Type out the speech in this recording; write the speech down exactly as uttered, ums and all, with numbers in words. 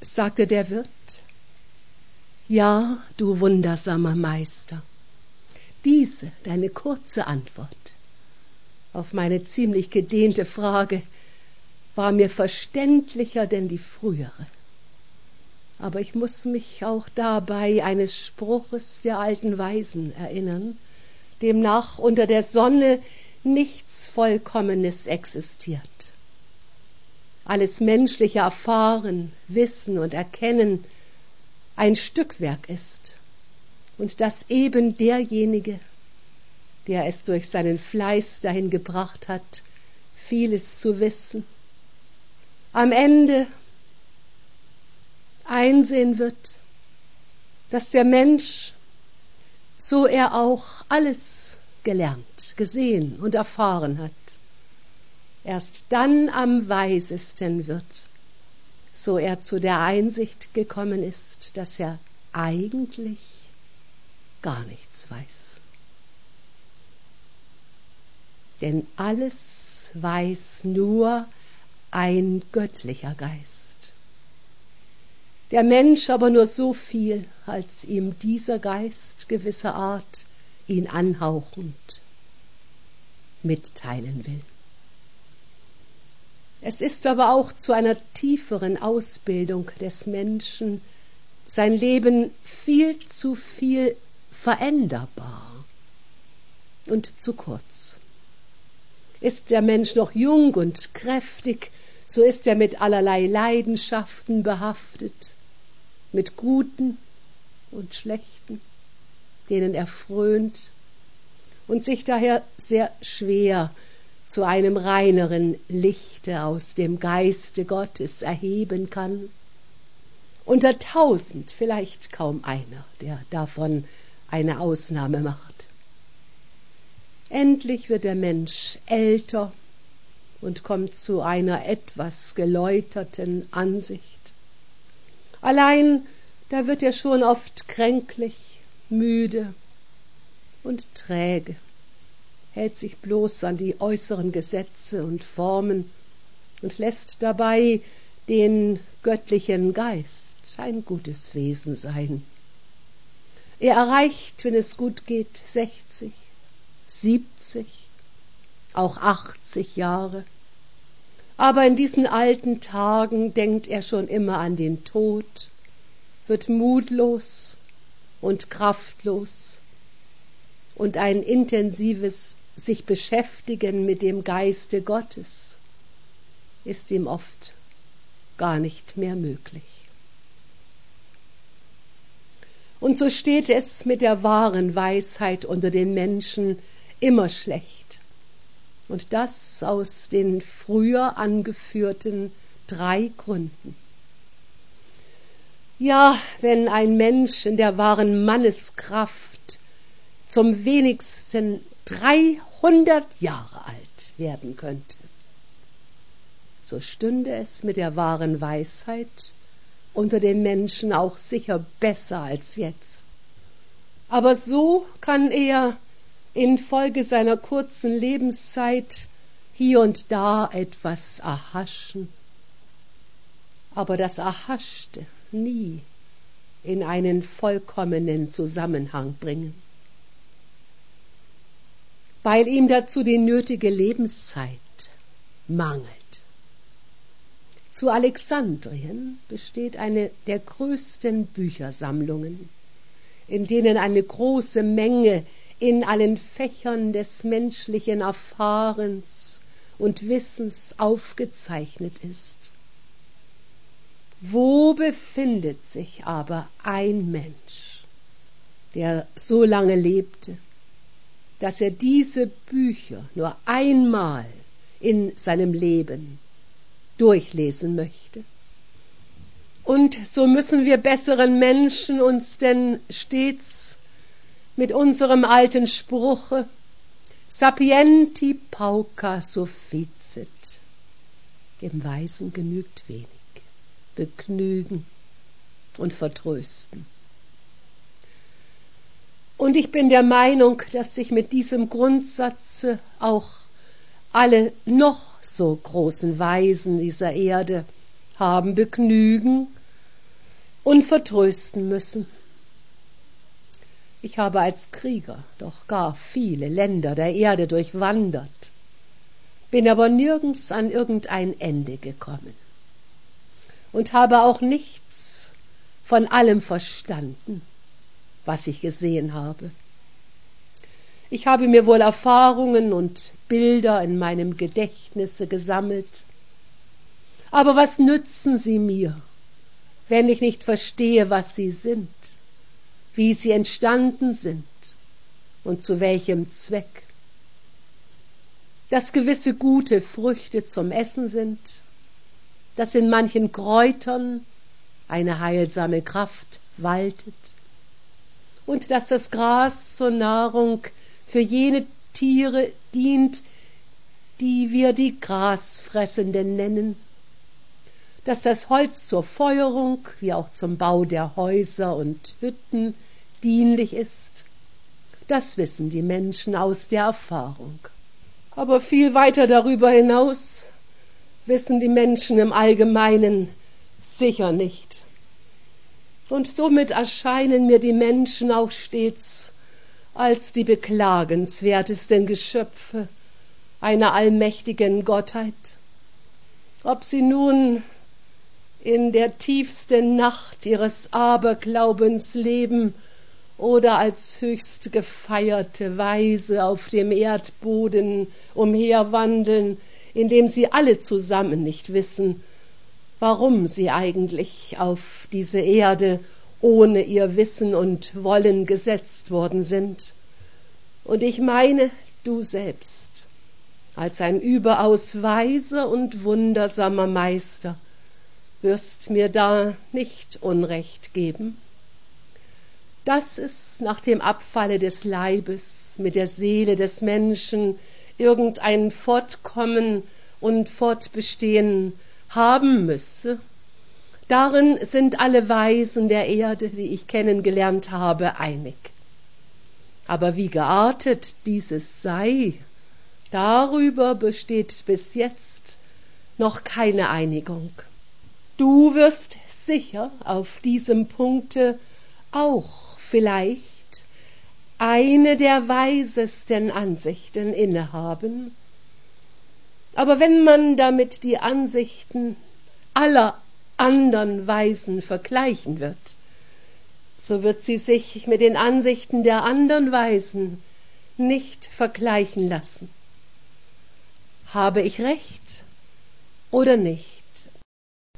sagte der Wirt. Ja, du wundersamer Meister, diese deine kurze Antwort auf meine ziemlich gedehnte Frage war mir verständlicher denn die frühere. Aber ich muß mich auch dabei eines Spruches der alten Weisen erinnern, demnach unter der Sonne nichts Vollkommenes existiert. Alles menschliche Erfahren, Wissen und Erkennen ein Stückwerk ist und dass eben derjenige, der es durch seinen Fleiß dahin gebracht hat, vieles zu wissen, am Ende einsehen wird, dass der Mensch, so er auch alles gelernt, gesehen und erfahren hat, erst dann am weisesten wird, so er zu der Einsicht gekommen ist, dass er eigentlich gar nichts weiß. Denn alles weiß nur ein göttlicher Geist. Der Mensch aber nur so viel, als ihm dieser Geist gewisser Art ihn anhauchend mitteilen will. Es ist aber auch zu einer tieferen Ausbildung des Menschen sein Leben viel zu viel veränderbar und zu kurz. Ist der Mensch noch jung und kräftig, so ist er mit allerlei Leidenschaften behaftet, mit guten und schlechten, denen er frönt und sich daher sehr schwer zu einem reineren Lichte aus dem Geiste Gottes erheben kann. Unter tausend vielleicht kaum einer, der davon eine Ausnahme macht. Endlich wird der Mensch älter und kommt zu einer etwas geläuterten Ansicht. Allein, da wird er schon oft kränklich, müde und träge, hält sich bloß an die äußeren Gesetze und Formen und lässt dabei den göttlichen Geist ein gutes Wesen sein. Er erreicht, wenn es gut geht, sechzig, siebzig, auch achtzig Jahre. Aber in diesen alten Tagen denkt er schon immer an den Tod, wird mutlos und kraftlos, und ein intensives sich beschäftigen mit dem Geiste Gottes ist ihm oft gar nicht mehr möglich. Und so steht es mit der wahren Weisheit unter den Menschen immer schlecht. Und das aus den früher angeführten drei Gründen. Ja, wenn ein Mensch in der wahren Manneskraft zum wenigsten dreihundert Jahre alt werden könnte, so stünde es mit der wahren Weisheit unter den Menschen auch sicher besser als jetzt. Aber so kann er infolge seiner kurzen Lebenszeit hier und da etwas erhaschen, aber das Erhaschte nie in einen vollkommenen Zusammenhang bringen, weil ihm dazu die nötige Lebenszeit mangelt. Zu Alexandrien besteht eine der größten Büchersammlungen, in denen eine große Menge in allen Fächern des menschlichen Erfahrens und Wissens aufgezeichnet ist. Wo befindet sich aber ein Mensch, der so lange lebte, dass er diese Bücher nur einmal in seinem Leben durchlesen möchte? Und so müssen wir besseren Menschen uns denn stets mit unserem alten Spruche Sapienti pauca sufficit, dem Weisen genügt wenig, begnügen und vertrösten. Und ich bin der Meinung, dass sich mit diesem Grundsatze auch alle noch so großen Weisen dieser Erde haben begnügen und vertrösten müssen. Ich habe als Krieger doch gar viele Länder der Erde durchwandert, bin aber nirgends an irgendein Ende gekommen und habe auch nichts von allem verstanden, was ich gesehen habe. Ich habe mir wohl Erfahrungen und Bilder in meinem Gedächtnisse gesammelt, aber was nützen sie mir, wenn ich nicht verstehe, was sie sind, wie sie entstanden sind und zu welchem Zweck? Dass gewisse gute Früchte zum Essen sind, dass in manchen Kräutern eine heilsame Kraft waltet und dass das Gras zur Nahrung für jene Tiere dient, die wir die Grasfressenden nennen, dass das Holz zur Feuerung wie auch zum Bau der Häuser und Hütten dienlich ist, das wissen die Menschen aus der Erfahrung. Aber viel weiter darüber hinaus wissen die Menschen im Allgemeinen sicher nicht. Und somit erscheinen mir die Menschen auch stets als die beklagenswertesten Geschöpfe einer allmächtigen Gottheit. Ob sie nun in der tiefsten Nacht ihres Aberglaubens leben oder als höchst gefeierte Weise auf dem Erdboden umherwandeln, indem sie alle zusammen nicht wissen, warum sie eigentlich auf diese Erde ohne ihr Wissen und Wollen gesetzt worden sind. Und ich meine, du selbst, als ein überaus weiser und wundersamer Meister, wirst mir da nicht Unrecht geben, dass es nach dem Abfalle des Leibes mit der Seele des Menschen irgendein Fortkommen und Fortbestehen haben müsse. Darin sind alle Weisen der Erde, die ich kennengelernt habe, einig. Aber wie geartet dieses sei, darüber besteht bis jetzt noch keine Einigung. Du wirst sicher auf diesem Punkte auch vielleicht eine der weisesten Ansichten innehaben. Aber wenn man damit die Ansichten aller anderen Weisen vergleichen wird, so wird sie sich mit den Ansichten der anderen Weisen nicht vergleichen lassen. Habe ich recht oder nicht?